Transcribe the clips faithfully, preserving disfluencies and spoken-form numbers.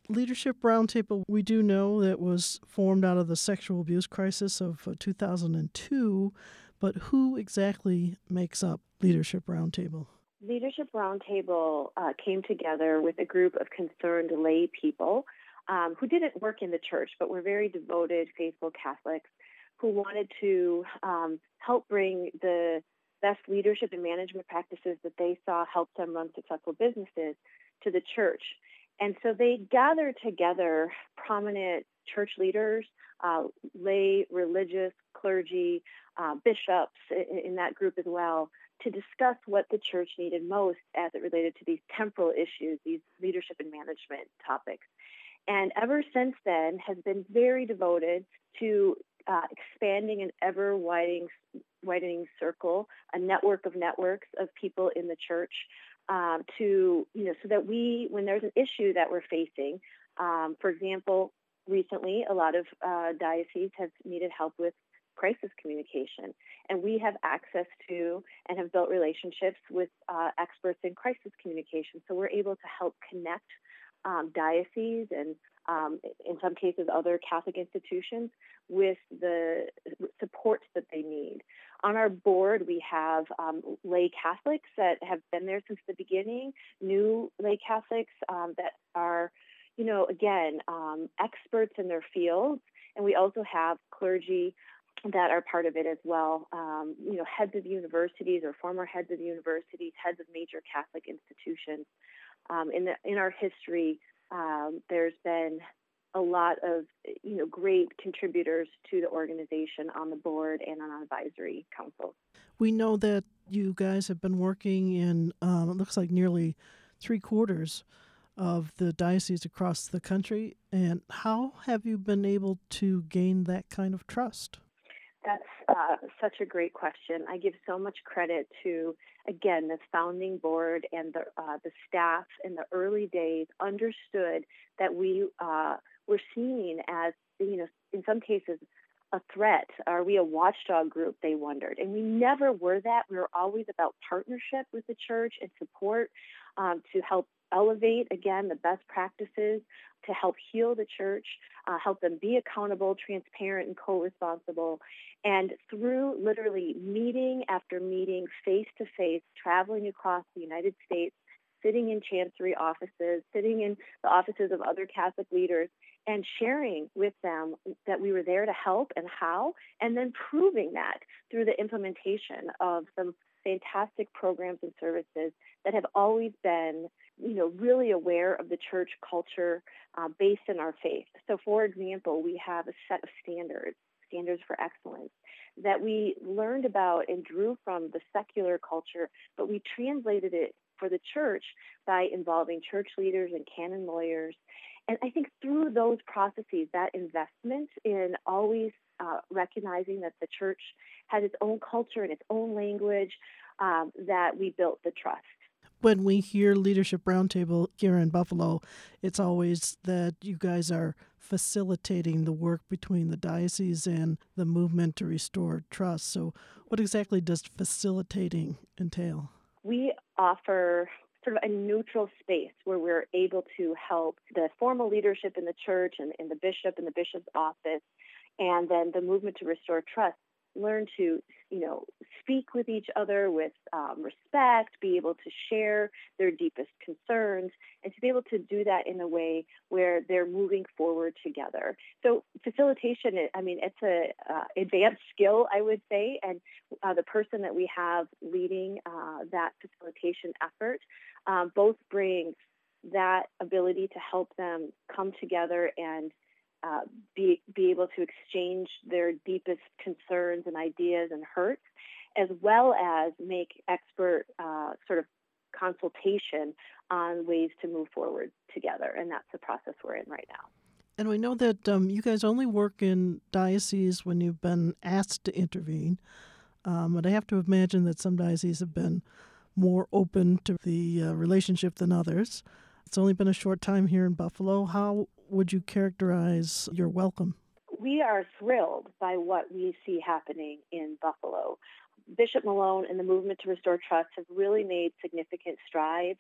Leadership Roundtable, we do know that was formed out of the sexual abuse crisis of uh, two thousand two, but who exactly makes up Leadership Roundtable? Leadership Roundtable uh, came together with a group of concerned lay people um, who didn't work in the church, but were very devoted, faithful Catholics who wanted to um, help bring the best leadership and management practices that they saw help them run successful businesses to the church. And so they gathered together prominent church leaders, uh, lay, religious, clergy, uh, bishops in, in that group as well, to discuss what the church needed most as it related to these temporal issues, these leadership and management topics. And ever since then has been very devoted to uh, expanding an ever widening, widening circle, a network of networks of people in the church, um, to, you know, so that we, when there's an issue that we're facing, um, for example, recently a lot of uh, dioceses have needed help with crisis communication. And we have access to and have built relationships with uh, experts in crisis communication. So we're able to help connect um, dioceses and, um, in some cases, other Catholic institutions with the support that they need. On our board, we have um, lay Catholics that have been there since the beginning, new lay Catholics um, that are, you know, again, um, experts in their fields. And we also have clergy that are part of it as well. Um, you know, heads of universities or former heads of universities, heads of major Catholic institutions. Um, in the in our history, um, there's been a lot of you know great contributors to the organization on the board and on our advisory council. We know that you guys have been working in, um, it looks like nearly three quarters of the dioceses across the country. And how have you been able to gain that kind of trust? That's uh, such a great question. I give so much credit to, again, the founding board and the uh, the staff in the early days understood that we uh, were seen as, you know, in some cases, a threat. Are we a watchdog group? They wondered. And we never were that. We were always about partnership with the church and support um, to help elevate, again, the best practices, to help heal the church, uh, help them be accountable, transparent, and co-responsible. And through literally meeting after meeting, face to face, traveling across the United States, sitting in chancery offices, sitting in the offices of other Catholic leaders, and sharing with them that we were there to help and how, and then proving that through the implementation of some fantastic programs and services that have always been, you know, really aware of the church culture uh, based in our faith. So, for example, we have a set of standards, standards for excellence, that we learned about and drew from the secular culture, but we translated it for the church by involving church leaders and canon lawyers. And I think through those processes, that investment in always uh, recognizing that the church has its own culture and its own language, um, that we built the trust. When we hear Leadership Roundtable here in Buffalo, it's always that you guys are facilitating the work between the diocese and the movement to restore trust. So what exactly does facilitating entail? We offer sort of a neutral space where we're able to help the formal leadership in the church and, and the bishop and the bishop's office, and then the movement to restore trust learn to, you know, speak with each other with um, respect, be able to share their deepest concerns, and to be able to do that in a way where they're moving forward together. So facilitation, I mean, it's a uh, advanced skill, I would say, and uh, the person that we have leading uh, that facilitation effort um, both brings that ability to help them come together and Uh, be be able to exchange their deepest concerns and ideas and hurts, as well as make expert uh, sort of consultation on ways to move forward together. And that's the process we're in right now. And we know that um, you guys only work in dioceses when you've been asked to intervene. Um, but I have to imagine that some dioceses have been more open to the uh, relationship than others. It's only been a short time here in Buffalo. How would you characterize your welcome? We are thrilled by what we see happening in Buffalo. Bishop Malone and the Movement to Restore Trust have really made significant strides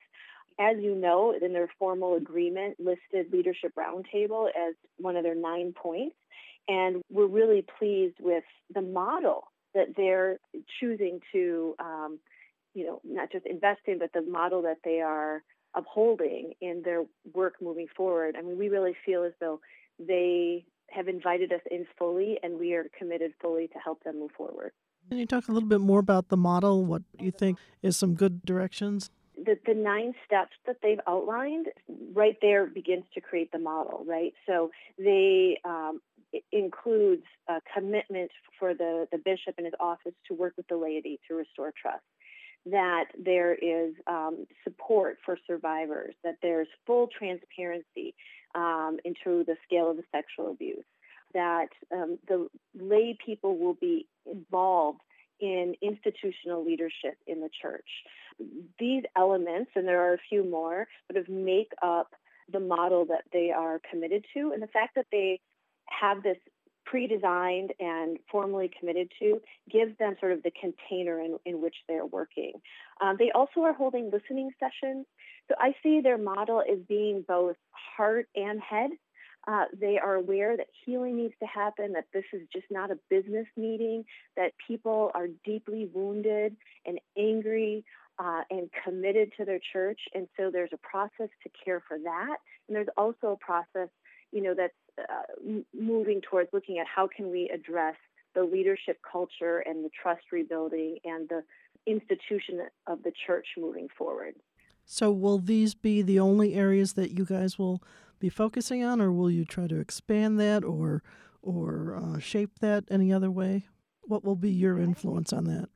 As you know, in their formal agreement, listed Leadership Roundtable as one of their nine points. And we're really pleased with the model that they're choosing to, um, you know, not just invest in, but the model that they are upholding in their work moving forward. I mean, we really feel as though they have invited us in fully, and we are committed fully to help them move forward. Can you talk a little bit more about the model, what you think is some good directions? The, the nine steps that they've outlined right there begins to create the model, right? So they um, it includes a commitment for the, the bishop and his office to work with the laity to restore trust, that there is um, support for survivors, that there's full transparency um, into the scale of the sexual abuse, that um, the lay people will be involved in institutional leadership in the church. These elements, and there are a few more, sort of make up the model that they are committed to. And the fact that they have this pre-designed and formally committed to gives them sort of the container in, in which they're working. Um, they also are holding listening sessions. So I see their model as being both heart and head. Uh, they are aware that healing needs to happen, that this is just not a business meeting, that people are deeply wounded and angry uh, and committed to their church. And so there's a process to care for that. And there's also a process, you know, that's uh, m- moving towards looking at how can we address the leadership culture and the trust rebuilding and the institution of the church moving forward. So will these be the only areas that you guys will be focusing on, or will you try to expand that or or uh, shape that any other way? What will be your influence on that?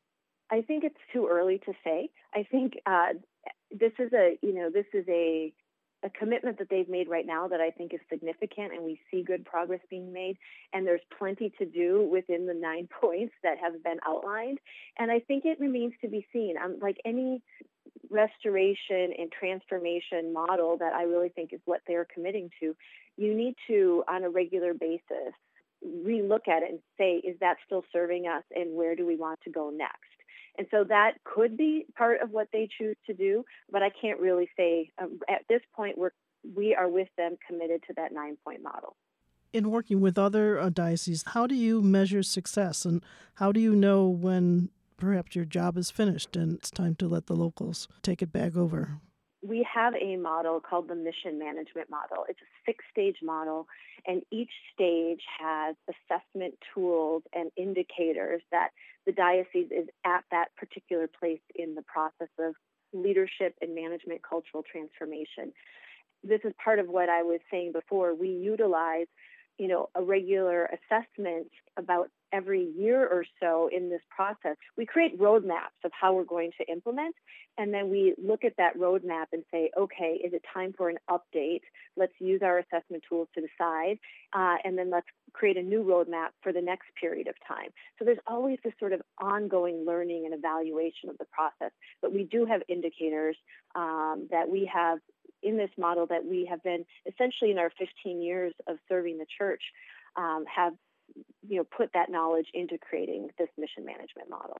I think it's too early to say. I think uh, this is a, you know, this is a a commitment that they've made right now that I think is significant, and we see good progress being made. And there's plenty to do within the nine points that have been outlined. And I think it remains to be seen. Um, like any restoration and transformation model that I really think is what they're committing to, you need to, on a regular basis, relook at it and say, is that still serving us, and where do we want to go next? And so that could be part of what they choose to do, but I can't really say. Um, at this point, we're, we are with them committed to that nine-point model. In working with other uh, dioceses, how do you measure success, and how do you know when perhaps your job is finished and it's time to let the locals take it back over? We have a model called the mission management model. It's a six-stage model, and each stage has assessment tools and indicators that the diocese is at that particular place in the process of leadership and management cultural transformation. This is part of what I was saying before. We utilize, you know, a regular assessment about every year or so in this process. We create roadmaps of how we're going to implement, and then we look at that roadmap and say, okay, is it time for an update? Let's use our assessment tools to decide, uh, and then let's create a new roadmap for the next period of time. So there's always this sort of ongoing learning and evaluation of the process, but we do have indicators um, that we have in this model that we have been essentially in our fifteen years of serving the church um, have you know, put that knowledge into creating this mission management model.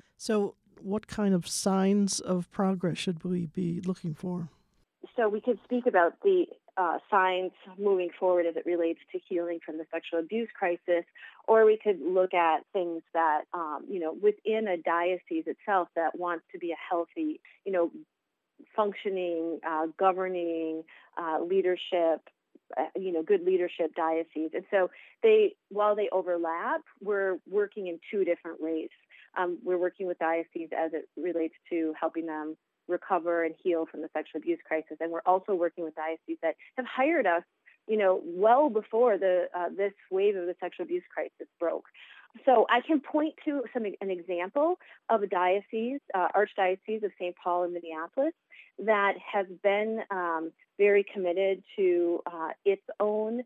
So what kind of signs of progress should we be looking for? So we could speak about the uh, signs moving forward as it relates to healing from the sexual abuse crisis, or we could look at things that, um, you know, within a diocese itself that wants to be a healthy, you know, functioning, uh, governing, uh, leadership, uh, you know, good leadership diocese. And so they, while they overlap, we're working in two different ways. Um, we're working with dioceses as it relates to helping them recover and heal from the sexual abuse crisis. And we're also working with dioceses that have hired us, you know, well before the uh, this wave of the sexual abuse crisis broke. So I can point to some an example of a diocese, uh, Archdiocese of Saint Paul in Minneapolis, that has been um, very committed to uh, its own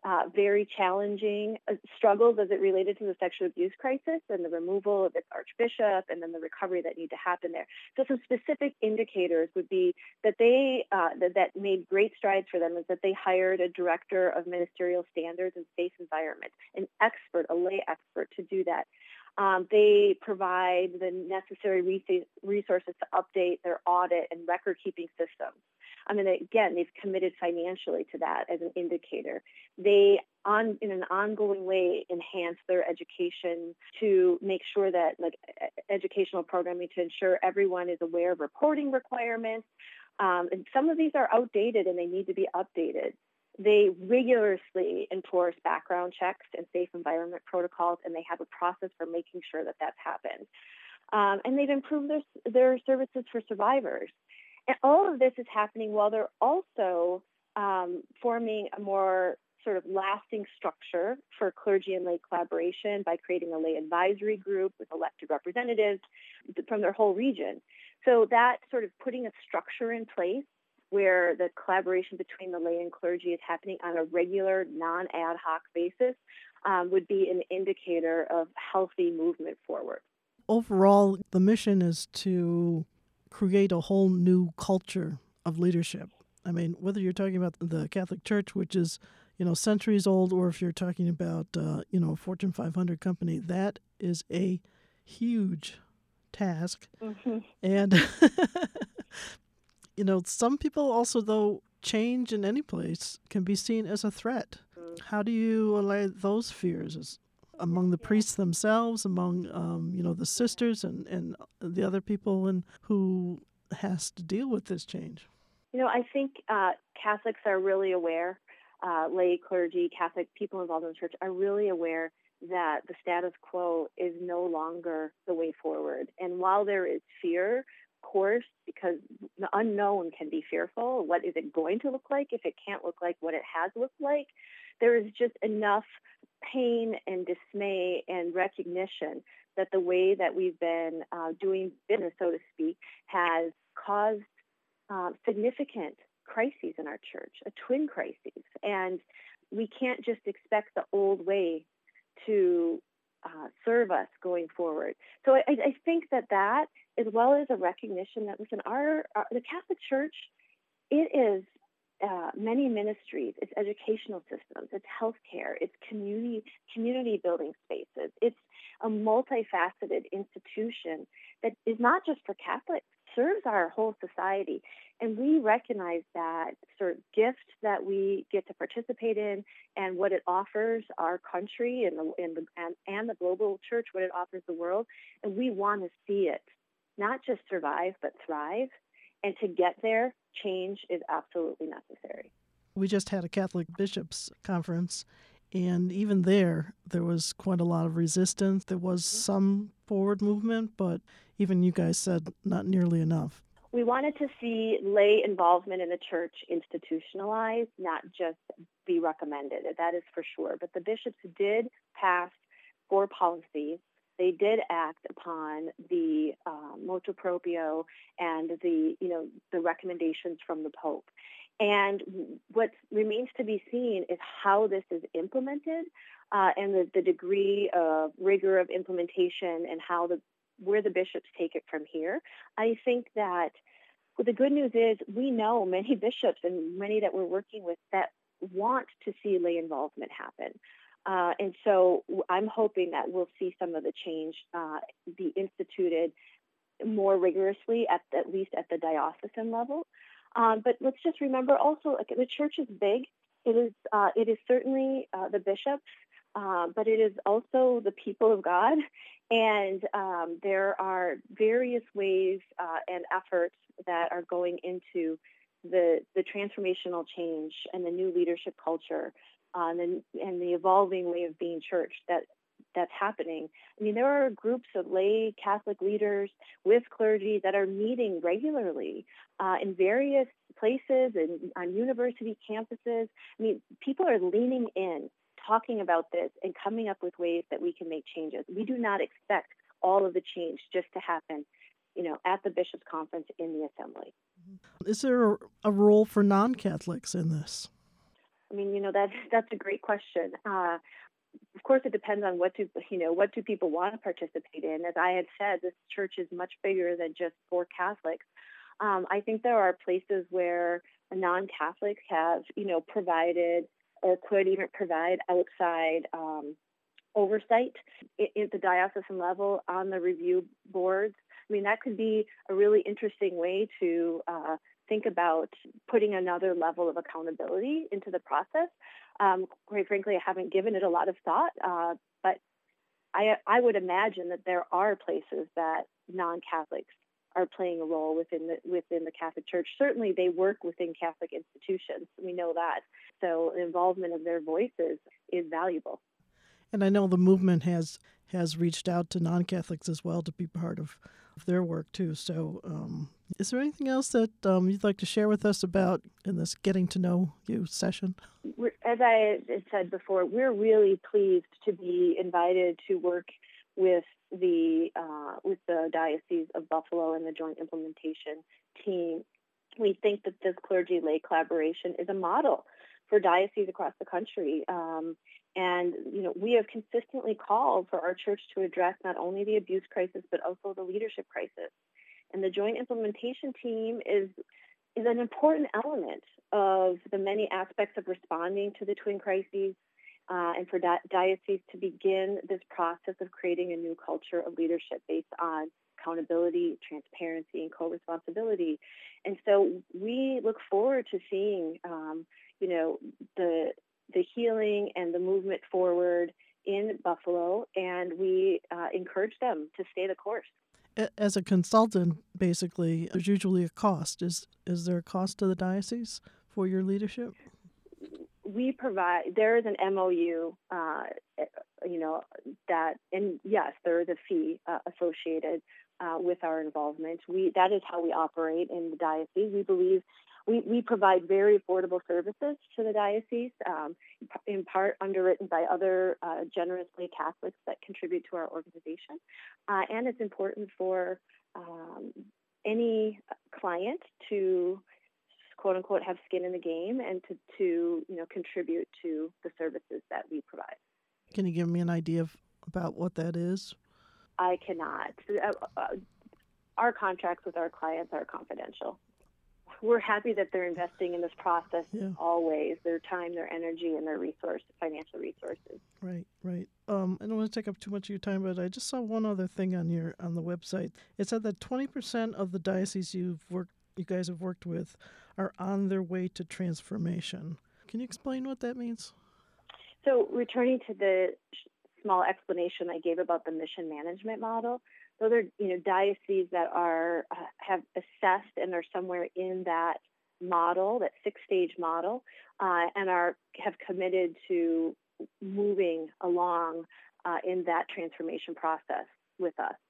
uh, very challenging uh, struggles as it related to the sexual abuse crisis and the removal of its archbishop and then the recovery that need to happen there. So some specific indicators would be that they uh, that, that made great strides for them is that they hired a director of ministerial standards and safe environment, an expert, a lay expert to do that. Um, they provide the necessary resources to update their audit and record-keeping systems. I mean, again, they've committed financially to that as an indicator. They, on in an ongoing way, enhance their education to make sure that, like, educational programming to ensure everyone is aware of reporting requirements. Um, and some of these are outdated and they need to be updated. They rigorously enforce background checks and safe environment protocols, and they have a process for making sure that that's happened. Um, and they've improved their, their services for survivors. And all of this is happening while they're also um, forming a more sort of lasting structure for clergy and lay collaboration by creating a lay advisory group with elected representatives from their whole region. So that sort of putting a structure in place where the collaboration between the lay and clergy is happening on a regular, non-ad hoc basis um, would be an indicator of healthy movement forward. Overall, the mission is to create a whole new culture of leadership. I mean, whether you're talking about the Catholic Church, which is, you know, centuries old, or if you're talking about, uh, you know, a Fortune five hundred company, that is a huge task. Mm-hmm. And, you know, some people also, though, change in any place can be seen as a threat. Mm-hmm. How do you allay those fears? Is among the priests themselves, among, um, you know, the sisters and, and the other people and who has to deal with this change? You know, I think uh, Catholics are really aware, uh, lay clergy, Catholic people involved in the church are really aware that the status quo is no longer the way forward. And while there is fear, of course, because the unknown can be fearful, what is it going to look like if it can't look like what it has looked like? There is just enough pain and dismay and recognition that the way that we've been uh, doing business, so to speak, has caused uh, significant crises in our church, a twin crises. And we can't just expect the old way to uh, serve us going forward. So I, I think that that, as well as a recognition that, listen, our, our the Catholic Church, it is Uh, many ministries, it's educational systems, it's healthcare, it's community community building spaces. It's a multifaceted institution that is not just for Catholics, serves our whole society. And we recognize that sort of gift that we get to participate in and what it offers our country and the, and the, and, and the global church, what it offers the world. And we want to see it not just survive, but thrive. And to get there, change is absolutely necessary. We just had a Catholic bishops conference, and even there, there was quite a lot of resistance. There was some forward movement, but even you guys said not nearly enough. We wanted to see lay involvement in the church institutionalized, not just be recommended. That is for sure. But the bishops did pass four policies. They did act upon the uh, motu proprio and the, you know, the recommendations from the Pope. And what remains to be seen is how this is implemented uh, and the, the degree of rigor of implementation and how the where the bishops take it from here. I think that well, the good news is we know many bishops and many that we're working with that want to see lay involvement happen. Uh, and so I'm hoping that we'll see some of the change uh, be instituted more rigorously, at, the, at least at the diocesan level. Um, but let's just remember also, like, the church is big. It is, uh, it is certainly uh, the bishops, uh, but it is also the people of God. And um, there are various ways uh, and efforts that are going into the, the transformational change and the new leadership culture Uh, and, the, and the evolving way of being church that that's happening. I mean, there are groups of lay Catholic leaders with clergy that are meeting regularly uh, in various places and on university campuses. I mean, people are leaning in, talking about this, and coming up with ways that we can make changes. We do not expect all of the change just to happen, you know, at the Bishops' Conference in the Assembly. Is there a role for non-Catholics in this? I mean, you know, that that's a great question. Uh, of course, it depends on what do you know what do people want to participate in. As I had said, this church is much bigger than just for Catholics. Um, I think there are places where non-Catholics have, you know, provided or could even provide outside um, oversight at the diocesan level on the review boards. I mean, that could be a really interesting way to uh, think about putting another level of accountability into the process. Um, quite frankly, I haven't given it a lot of thought, uh, but I, I would imagine that there are places that non-Catholics are playing a role within the within the Catholic Church. Certainly, they work within Catholic institutions. We know that. So, the involvement of their voices is valuable. And I know the movement has has reached out to non-Catholics as well to be part of, of their work too. So, um, is there anything else that um, you'd like to share with us about in this Getting to Know You session? We're, as I had said before, we're really pleased to be invited to work with the uh, with the Diocese of Buffalo and the Joint Implementation Team. We think that this clergy lay collaboration is a model for dioceses across the country. Um, and, you know, we have consistently called for our church to address not only the abuse crisis, but also the leadership crisis. And the Joint Implementation Team is is an important element of the many aspects of responding to the twin crises, uh, and for di- dioceses to begin this process of creating a new culture of leadership based on accountability, transparency, and co-responsibility. And so we look forward to seeing, um, you know, the the healing and the movement forward in Buffalo, and we uh, encourage them to stay the course. As a consultant, basically, there's usually a cost. Is is there a cost to the diocese for your leadership? We provide, there is an M O U, uh, you know, that, and yes, there is a fee uh, associated uh, with our involvement. We That is how we operate in the diocese. We believe we, we provide very affordable services to the diocese, um, in part underwritten by other uh, generously Catholics that contribute to our organization. Uh, and it's important for um, any client to quote unquote have skin in the game and to, to you know contribute to the services that we provide. Can you give me an idea of about what that is? I cannot. Uh, uh, our contracts with our clients are confidential. We're happy that they're investing in this process yeah. always, their time, their energy, and their resource, financial resources. Right, right. Um, I don't want to take up too much of your time, but I just saw one other thing on your on the website. It said that twenty percent of the dioceses you've worked, you guys have worked with, are on their way to transformation. Can you explain what that means? So, returning to the small explanation I gave about the mission management model, those are, you know, dioceses that are uh, have assessed and are somewhere in that model, that six-stage model, uh, and are have committed to moving along uh, in that transformation process with us.